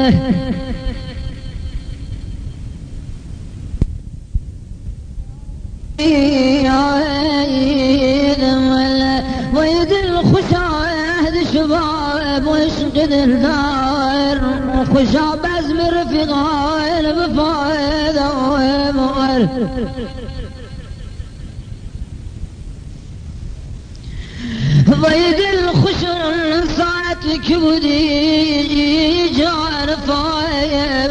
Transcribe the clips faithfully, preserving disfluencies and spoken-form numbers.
ويد الخشاهد شباب ويشقد الدار وخشاب ازمر في غايل بفايدة ومؤر ويد الخشر صارت كبدي جار فايد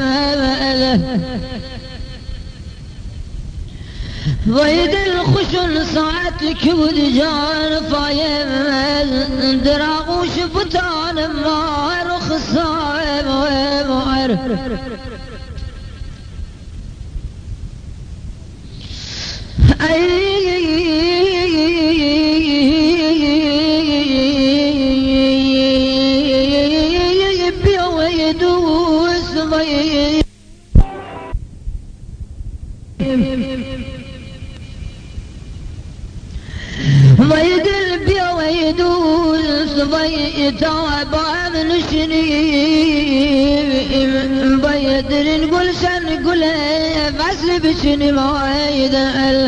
ويد الخشن صعت كود جان فايم دراغ وشفتان مار خصايم ومعر ويد البيا ويدول صبي تعبان نشني بيدر نقول شن نقول بس بشني ما يدل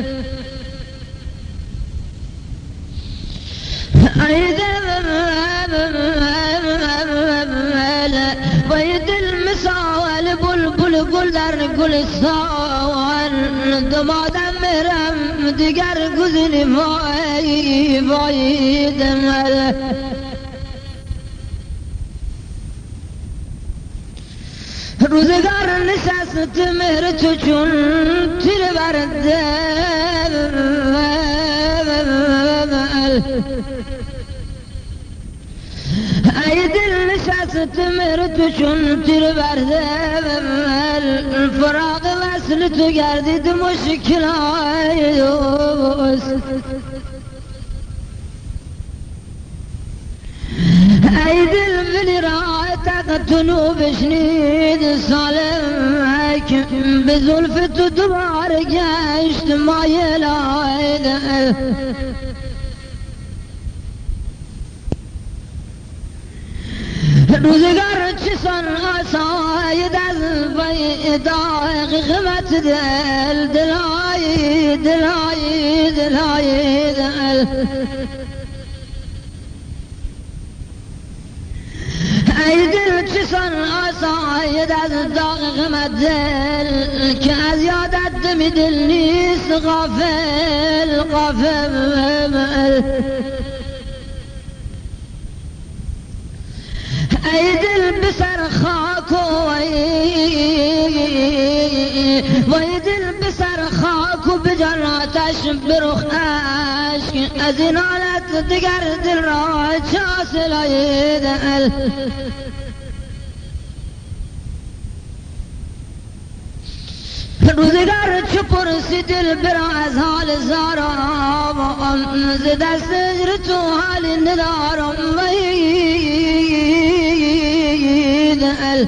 ويد المساوى البلبل قل دار نقول الصوان دما دمرم دقر قزني فاي فاي دمر روزگار نشست مهر چون تیر برد ای دل نشست مهر چون تیر برد فراغ وصل تو گردید مشکل های دوست ای دل بلی را تقتنو بشنید سالم به ظلف تو دوباره گشت مایل آید روزگار چسان آساید از بیداغ غمت دل دلای دلای دلای دل ای دل چسان آساید از داغ غمت دل که از یادت دمی دل نیست غافل غافل ای دل بسر خاک وی دل بسر خاک و بجراتش برخ عشق از این حالت دگر دل را چاسل ای دل روزگار چو پرسی دل برا از حال زارم ز دست اجر تو حال ندارم وی دل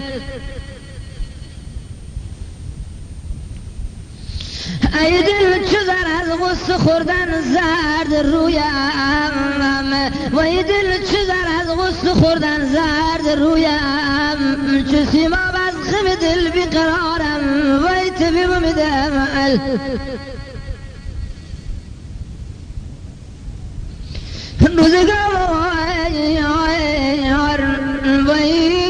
ای دل چو زر از غصه خوردن زرد رویم وی دل چو زر از غصه خوردن زرد رویم چو سیماب از خم دل بیقرارم وی طبیب میدم روزگار وی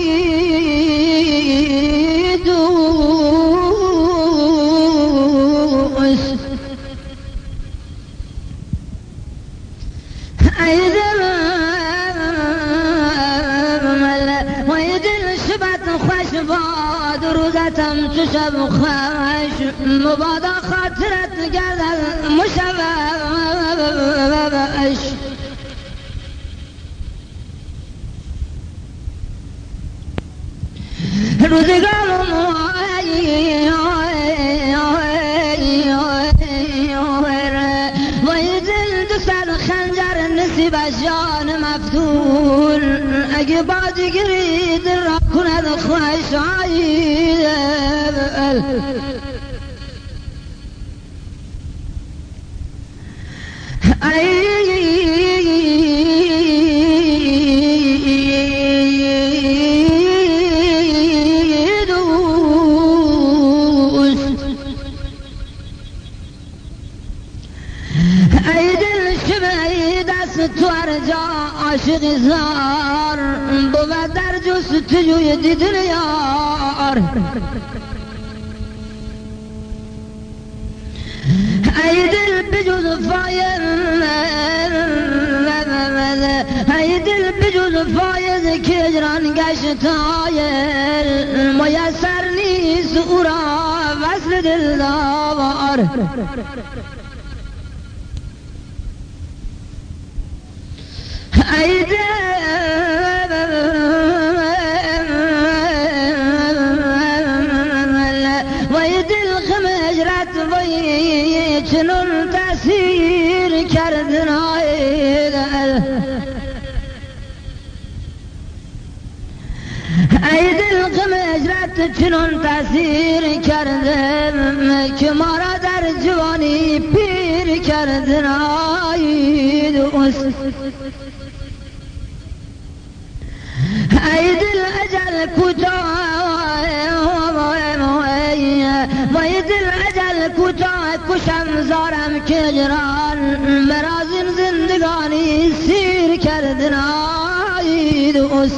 روزتم چو شب خوش مبادا خاطرت گردد مشوش روزگار وی دل دو سر خنجر نصیب جان مفتون اگه بادگیری دل را کند خوش آید در جستجوی دیدن یار ای دل بجز فایز ای دل بجز فایز که اجران گشت تایر میسر نیست او را وصل دل داور ای دل وی دل غم هجرت وی چنون تأثیر کردن ای دل ای دل غم هجرت چنون تأثیر کردن که ما را در جوانی پیر کردن ای دوست ای دل اجل کوتاه وای دل اجل کوتاه کشم زارم که اجران مرازم زندگانی سیر کردن ای دوست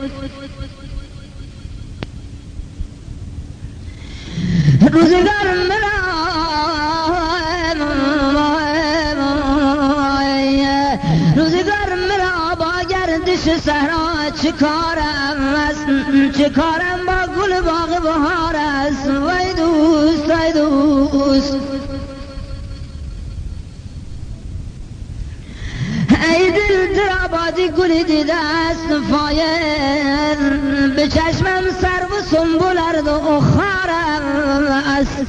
روزگار مرا روزگار مرا با گردش صحرا چه کارم است چه کارم با گل باغ بهار است وای دوست وای دوست ای دل در آبادی گلی دیده است فایر به چشمم سر و سنبل ارد و خارم است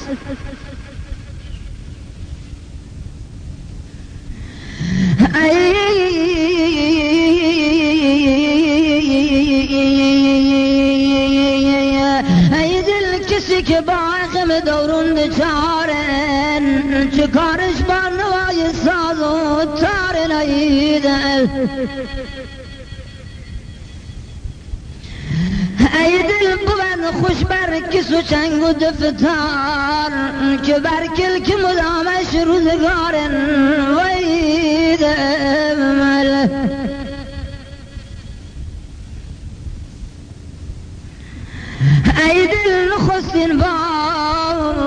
ای دل کسی که با غم دورون چارن چه کارش با نوای ساز و تارن ای دل ای دل بود خوش بر کس و چنگ و دفتار که بر کل که مدامش روزگارن وی دل ای دل نخستین بار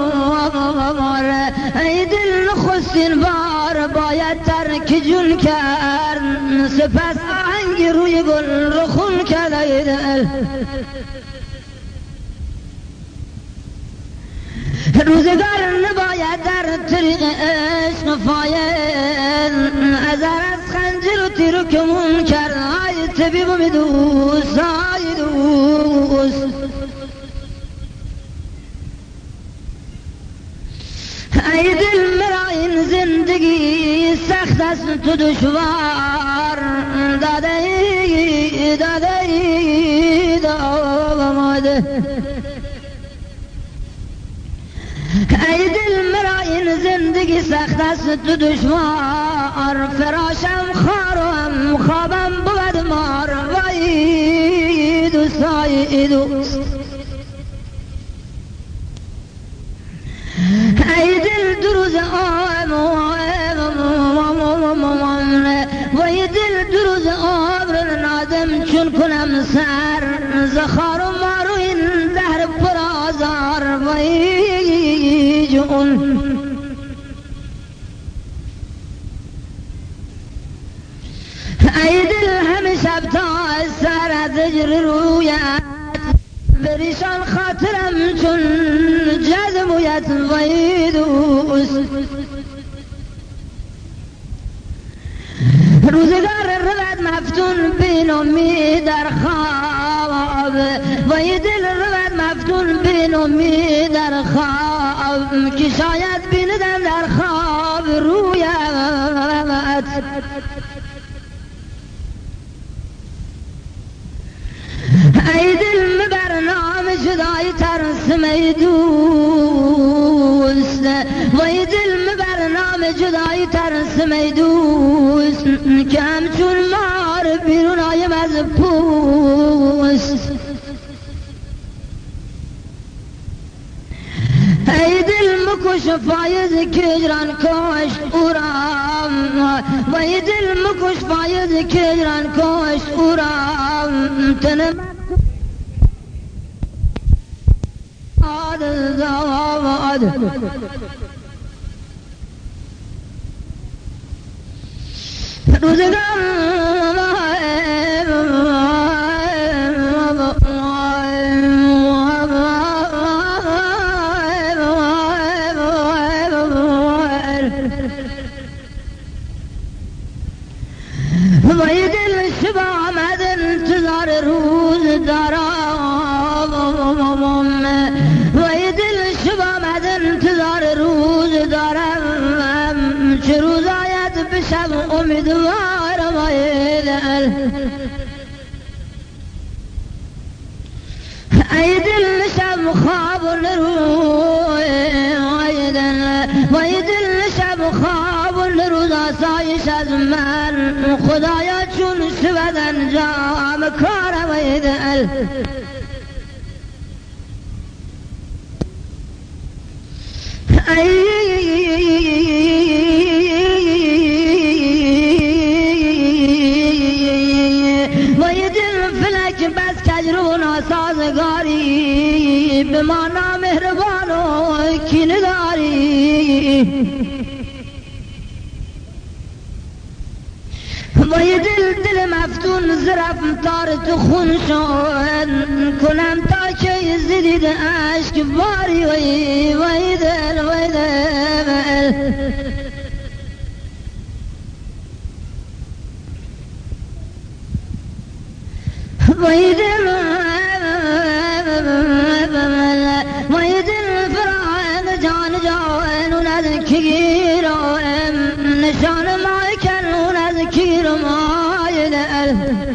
ای دل نخستین بار باید ترک جون کرد سپس آهنگ روی گل رو خون کرد ای دل روزگار نباید در طریق عشق فاید ازر از خنجر و تیر و کمون کرد ای طبیب و میدوست ای دوست ای دل مرا این زندگی سخت است تو دشوار داده ای داده ای داماده ای دل مرا این زندگی سخت است تو دشوار فراشم خارم خوابم بود مار وای دوست ای دوست ای دل دو روز آم وای دل دو روز عمر نادم چون کنم سر زخار و مارو این دهر پر آزار وای جون ای دل همه شب تا سر از اجر رویت بریشان خاطرم چون جزمویت وای دوست روزگار رود مفتون بین امید در خواب وای دل رود مفتون بین امید در خواب که شاید بیندم در خواب رویت ای دل مبر نام جدای ترسم ای دوست وای دل مبر نام جدای ترسم ای دوست که همچون مار بیرون آیم از پوست ای دل مکش فایز کجران کش او را وای دل مکش فایز کجران کش او را تن زاد زاد روزگار وای دل شب آمد انتظار روز دارم وای دل شب آمد انتظار روز دارم چه روز آید بشم امیدوارم وای دل ای دل شب خواب نروی وای دل وای دل شب خواب نروز آسایش از من خدایا چون شود انجام کارم وای دل وای دل فلک بس کجرو ناسازگاری به ما نامهربان و کینه‌داری وای دل دل مفتون زرف تار تو خون شد کنم تا که زدید عشق باری وای وای دل وای دل وای دل وای دل فران جان جان از کیرم نشان مای کنون از کیرم آی دل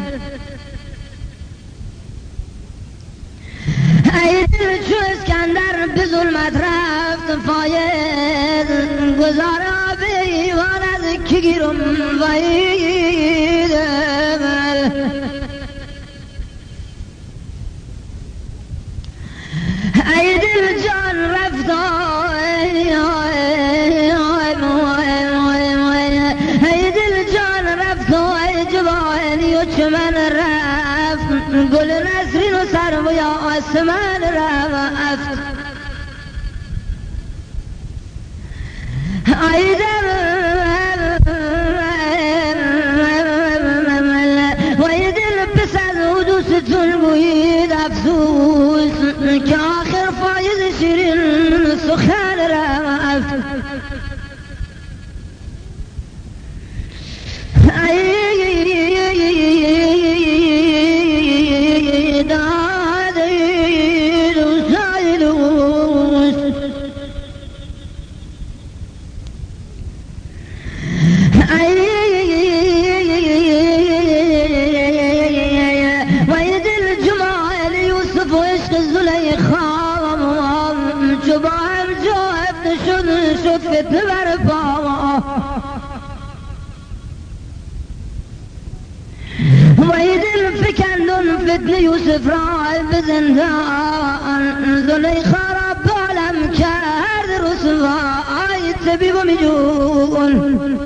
ای دل چو اسکندر به ظلمت رفت فایز گذار آبی وان از کیرم وای دل ای دل جان رفت ای دل جان رفت ای جوانی و چمن رفت گل نسرین و سر و یا آسمان رفت ای دل وای دل پس از حدوثتون بوید افسوس که آخر فایز شیرین سخن رفت ای دادی دوستای دوست وای دل جمال یوسف و عشق زلیخا چو با هم جفت شد شد فتنه برپا وای دل فکندن فتنه یوسف را به زندان زلیخا را بالم کرد رسوا ای طبیب و میجون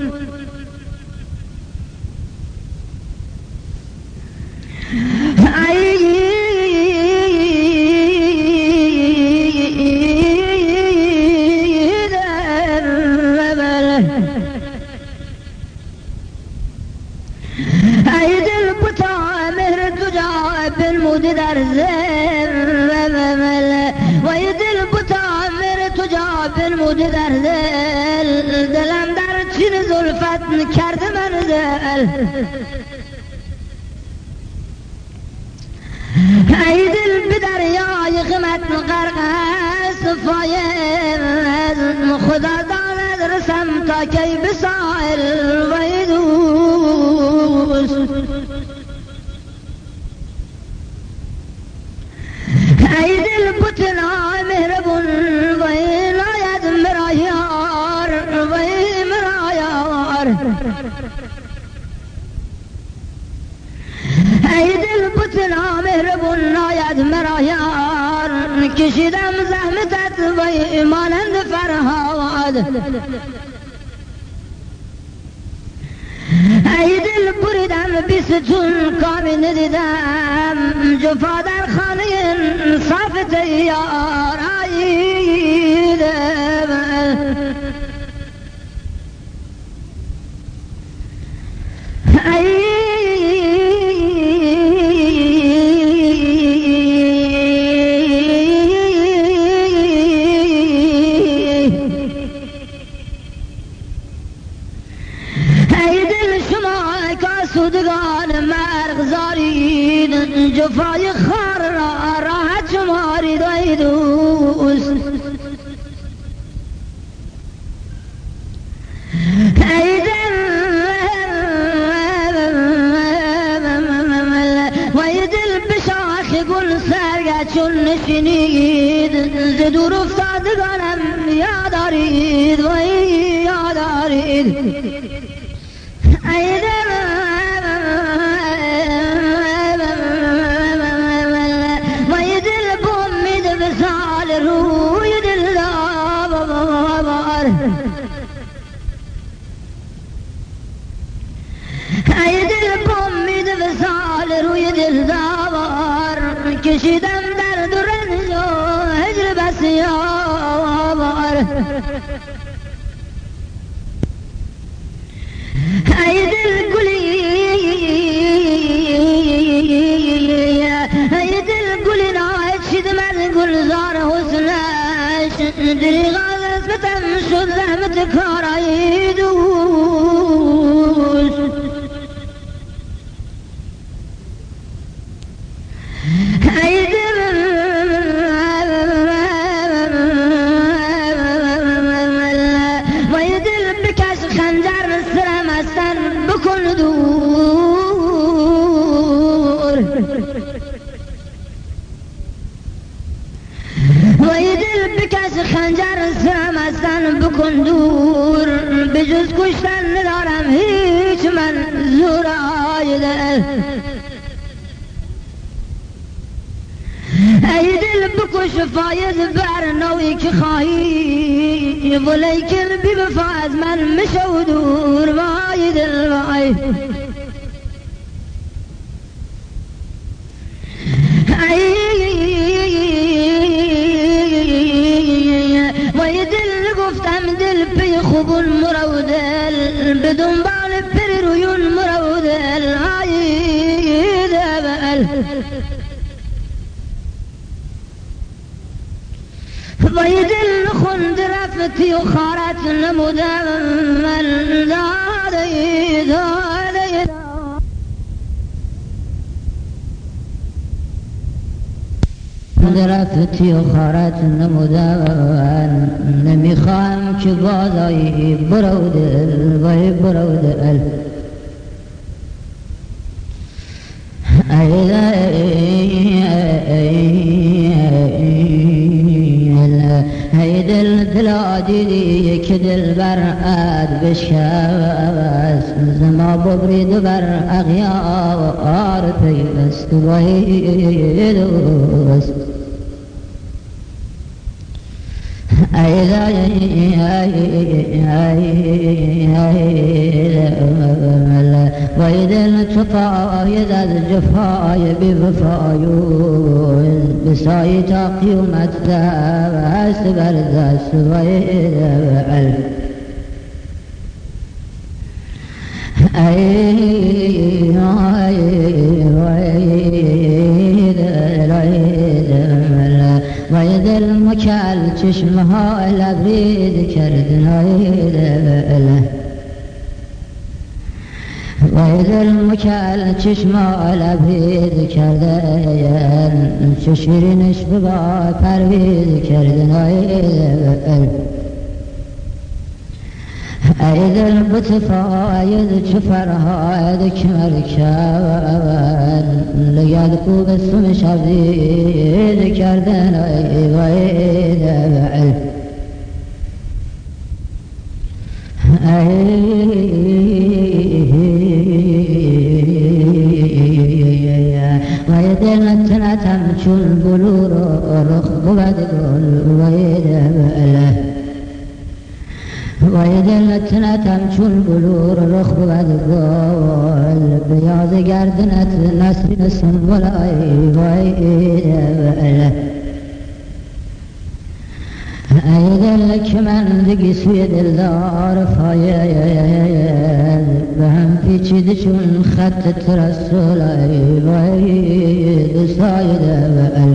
ای دل بتا مهر تجا بالمود در زل وای دل بتا مهر تجا بالمود در زل دلم در چین زلفت کرده منزل ای دل به دریای غمت غرق است فایز خدا داند رسم تا کی به ساحل وای دوست ای دل بطنا مهربون وای ناید مرا یار وای مرا یار ای دل بطنا مهربون ناید مرا یار کشیدم زحمتت وای مانند فرهاد ای دل دل بریدم بیستون کامی ندیدم جفا در خانه انصاف تیار آییدم سودگان مرغزارید جفای خار را راحت شمارید ای دوست ای دل و ای دل به شاخ گل سرگه چون نشینید ز دور افتادگانم یادارید و یادارید ای دل ای دل بامید وصال روی دل داور کشیدم درد و رنج و هجر بسیار ای دل گلی ای دل گلی ناید من گلزار حسنش دریغا نسبتم شد زحمت کارایی دوست ای دل و ای دل بکش خنجر سرم از سر بکن دور و ای دل بکش خنجر سرم از سر بکن دور به جز کشتن ندارم هیچ منظور ای دل ای دل بکش فایز بر نوی که خواهی ولیکن بی وفا از من مشو دور وای دل وای وای دل گفتم دل پی خوبون مرو دل به دنبال پر رویون مرو دل ای دل وای دل خند رفتی و خارت نمودم من دادی دادی خند رفتی و خارت نمودم نمیخواهم که بازایی برو دل وای برو دل ای ای دل دل دیدی که دل بر عد بشکست زما ببرید و بر اغیار پیوست وای دوست ای وای دل تو فاید از جفای بی وفایون بسایی تا قیومت دست بر دست وای دل ای وای دل مکل چشمها لبرید کردن ای دل وای دل مکل چشمها لبرید کردن چه شیرینش ببا پروید کردن ای دل ای دل بتفاید چه فرهاد که مرکب لگد کو بسم شبید کردن ای وای دل وای دل نتنتم چون بلور رخ بود گل وای دل ویدلت نتم چون بلور رخ بود گل بیاز گردنت نسرین سنبلای ویدل ای دل که من دیگی سوی دلدار فاید به هم پیچیده چون خط ترسول ای وید سایده بل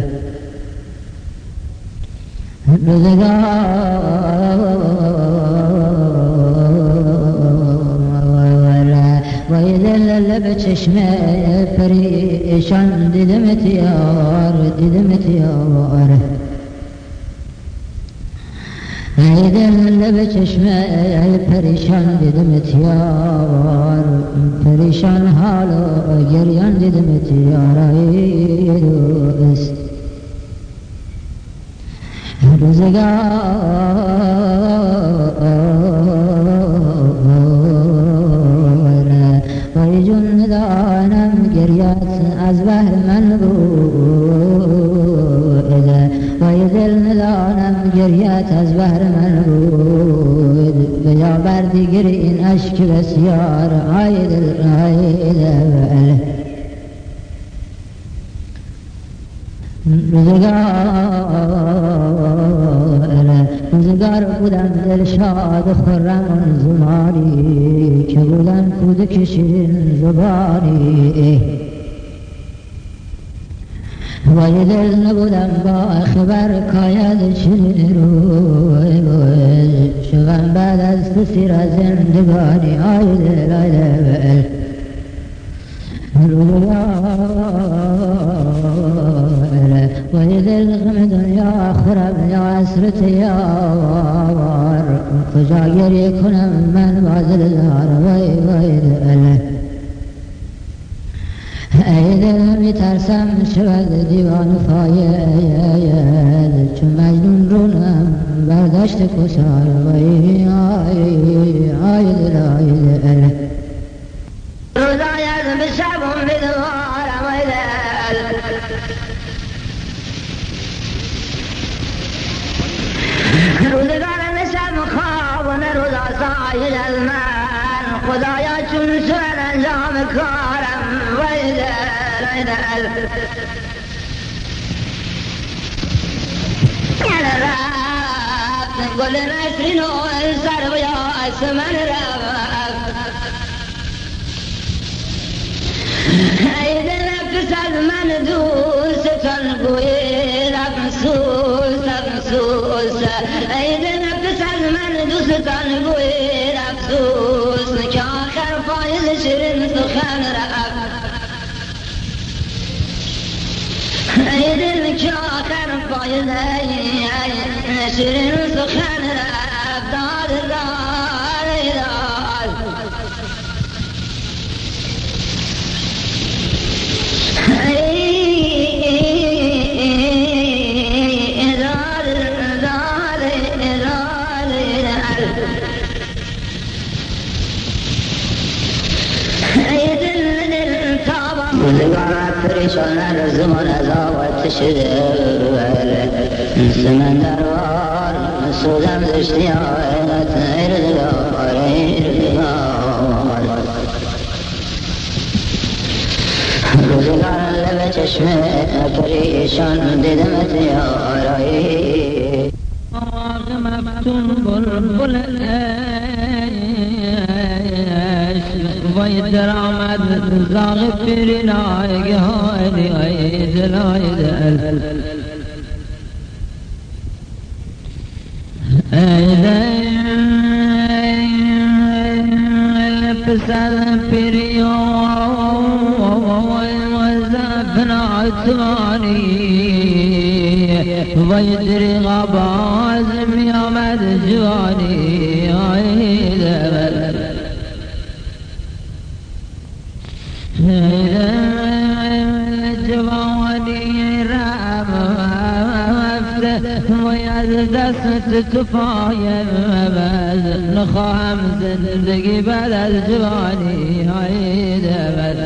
وای دل به چشمه پریشان دیدمت یار دیدمت یار ای دل به چشمه پریشان دیدمت یار پریشان حال و گریان دیدمت یار ای دوست روزگار وای جون دانم گریت از بهر من بود وای دل ندانم گریت از بهر من بود بجا بر دیگر این اشک بسیار ای دل ای دل روزگار روزگار بودم دلشاد خرم زمانی که بودم کودک شیرین زبانی وای دل نبودم با خبر کاید چنین روی شوم بعد از تو سیر زندگانی آی دل آی دل وای دل غم دنیا خورم یا حسرت یار کجا گریه کنم من با دلدار وای وای دل ای دل میترسم شود دیوان فاید چون مجنون رونم برداشت کشار وای آی آی دل آی دل روزاید به شبم بدوارم ای دل روزگار نشم خواب و نروزا ساید از من خدایا چون شد انجام کارم وای دل ای دل رفت گل نسرین و سر و یاس من رفت ای دل پس از من دوستان گوید افسوس افسوس ای دل پس از من دوستان گوید افسوس که آخر فایز شیرین سخن رفت ای دل که آخر فایز شیرین سخن رفت داد داد داد روزگار پریشان از زمان از آوات شده سمندروار سودم زشتی آیت ایردگار ایردگار روزگار لب چشم پریشان دیدمت یارایی آغ مفتون بلبل وای در آمد زاغ پیرین آیگه هایدی ای دل ای دل ای دل پسر پیری و زفن عطوانی وای دریغا باز می آمد جوانی ای دل جوانی رفت وی از دست تو پایم نخواهم زندگی بعد از جوانی های دل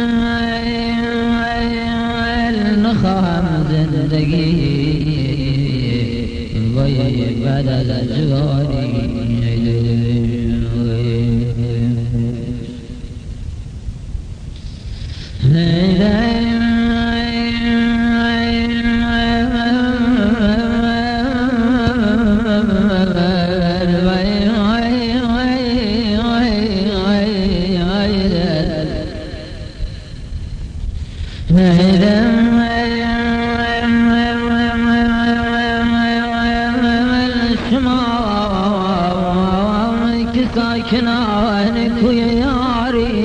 نخواهم زندگی ساكنانك ويا ياري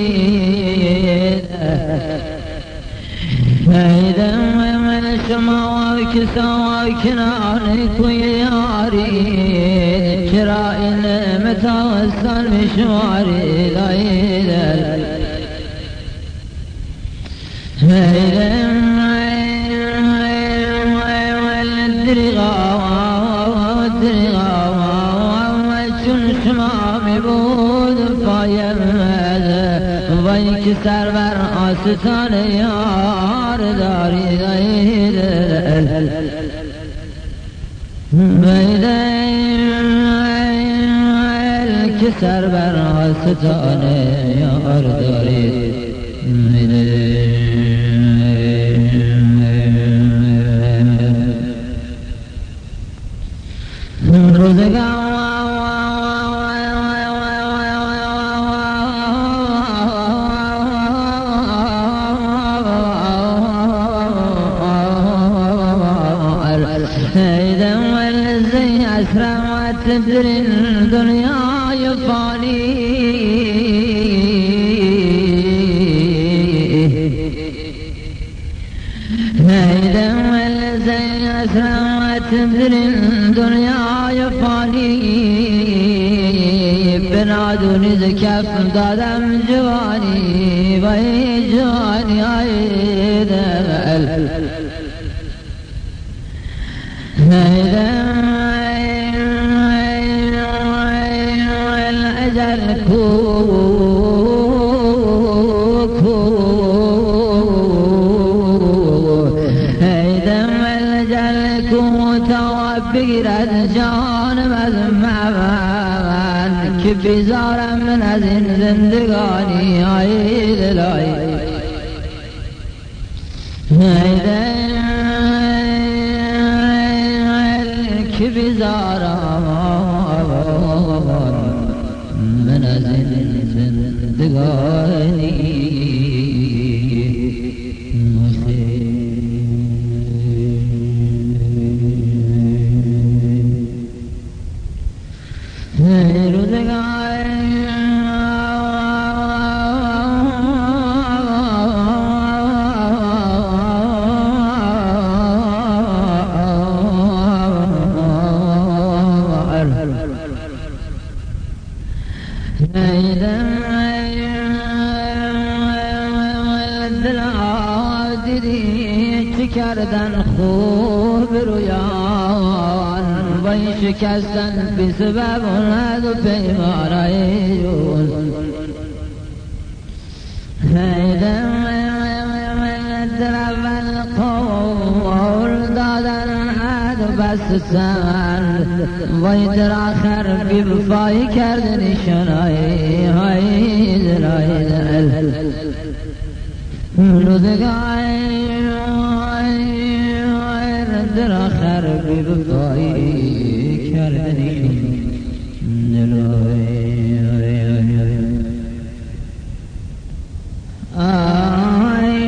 فإذا من سماك ساكنانك ويا ياري شرائن متوسل مشواري لا يدل فإذا سرور آستان یار داری غیر بیدل که سرور آستان یار داری روزگار تدري الدنيا يفاني هيدا والزين أسرى تدري الدنيا يفاني بنادوني زكاف دادم جواني باي جواني هيدا هيدا بقرد جانب از معبن که بیزارم من از این زندگانی های دلای که بیزارم من از این زندگانی کردن خوب رویان وی شکستن بی سبب اولاد و پیمانای جون هیدم در اول قول دادن حد و بستن وی در آخر بی بفایی کردن شنایی های دلای دل روزگای در آخر بی بفایی کردنی دلوی آی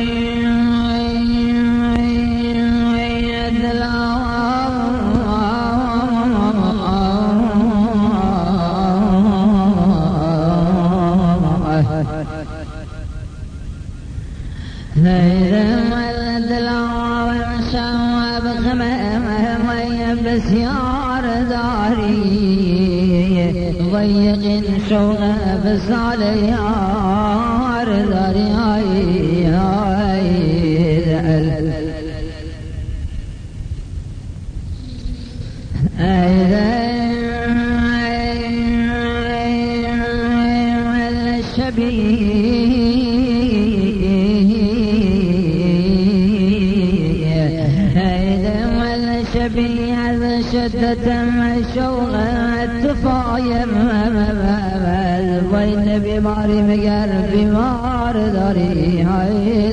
بسیار داری ضيق شوق بسال یار داری های های شد شدتم شوق اتفایم و این بیماری مگر بیمار داری های